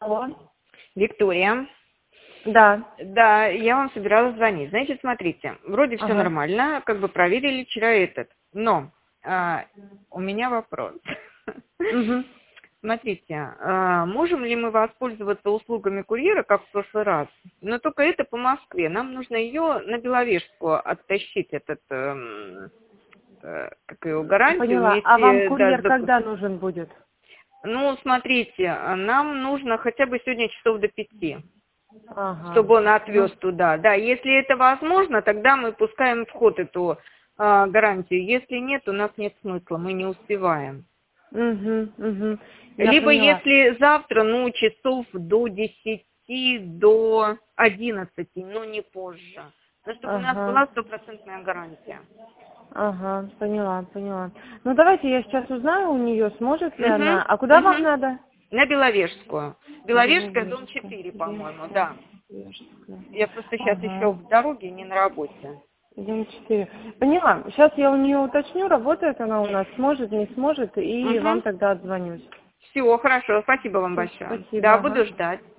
Алло. Виктория. Да. Да, я вам собиралась звонить. Значит, смотрите, вроде все Ага. нормально, как бы проверили вчера этот, но у меня вопрос. Угу. Смотрите, можем ли мы воспользоваться услугами курьера, как в прошлый раз? Но только это по Москве. Нам нужно ее на Беловежскую оттащить, как его, гарантию Поняла. А вам вместе, да, курьер когда нужен будет? Ну, смотрите, нам нужно хотя бы сегодня часов до 5, Ага. чтобы он отвез Ну, туда. Да, если это возможно, тогда мы пускаем в ход эту гарантию. Если нет, у нас нет смысла, мы не успеваем. угу. Я Либо поняла. если завтра, ну, часов до 10, до 11, но не позже. Но чтобы у нас Ага. была стопроцентная гарантия. Ага, поняла. Ну, давайте я сейчас узнаю у нее, сможет ли она. А Угу, куда вам угу. надо? На Беловежскую. Беловежская, дом Беловежская. 4, по-моему, да. Беловежская. Я просто сейчас еще Ага. в дороге, не на работе. День 4. Поняла. Сейчас я у нее уточню, работает она у нас, сможет, не сможет, и вам Угу. тогда отзвонюсь. Все, хорошо, спасибо вам Всё, большое. спасибо, Да, ага. буду ждать.